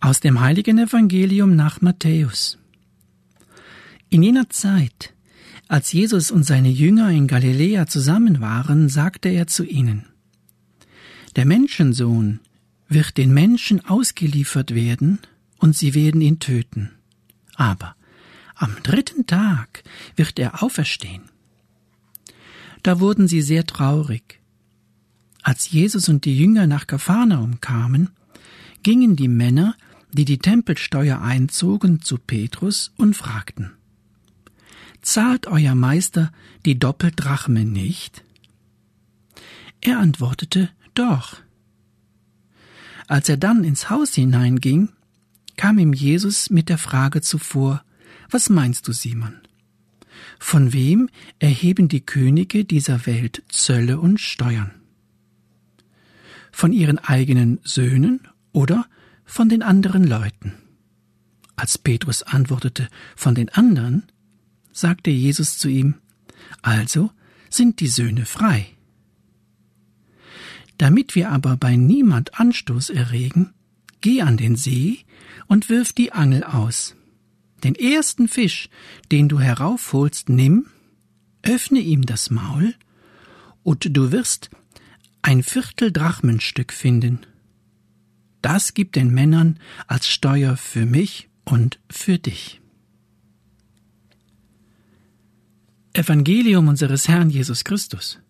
Aus dem heiligen Evangelium nach Matthäus. In jener Zeit, als Jesus und seine Jünger in Galiläa zusammen waren, sagte er zu ihnen: Der Menschensohn wird den Menschen ausgeliefert werden, und sie werden ihn töten. Aber am 3. Tag wird er auferstehen. Da wurden sie sehr traurig. Als Jesus und die Jünger nach Kapharnaum kamen, gingen die Männer, die die Tempelsteuer einzogen, zu Petrus und fragten: Zahlt euer Meister die Doppeldrachme nicht? Er antwortete: Doch. Als er dann ins Haus hineinging, kam ihm Jesus mit der Frage zuvor: Was meinst du, Simon? Von wem erheben die Könige dieser Welt Zölle und Steuern? Von ihren eigenen Söhnen oder von den anderen Leuten? Als Petrus antwortete: Von den anderen, sagte Jesus zu ihm: Also sind die Söhne frei. Damit wir aber bei niemand Anstoß erregen, geh an den See und wirf die Angel aus. Den ersten Fisch, den du heraufholst, nimm, öffne ihm das Maul, und du wirst ein Vierteldrachmenstück finden. Das gib den Männern als Steuer für mich und für dich. Evangelium unseres Herrn Jesus Christus.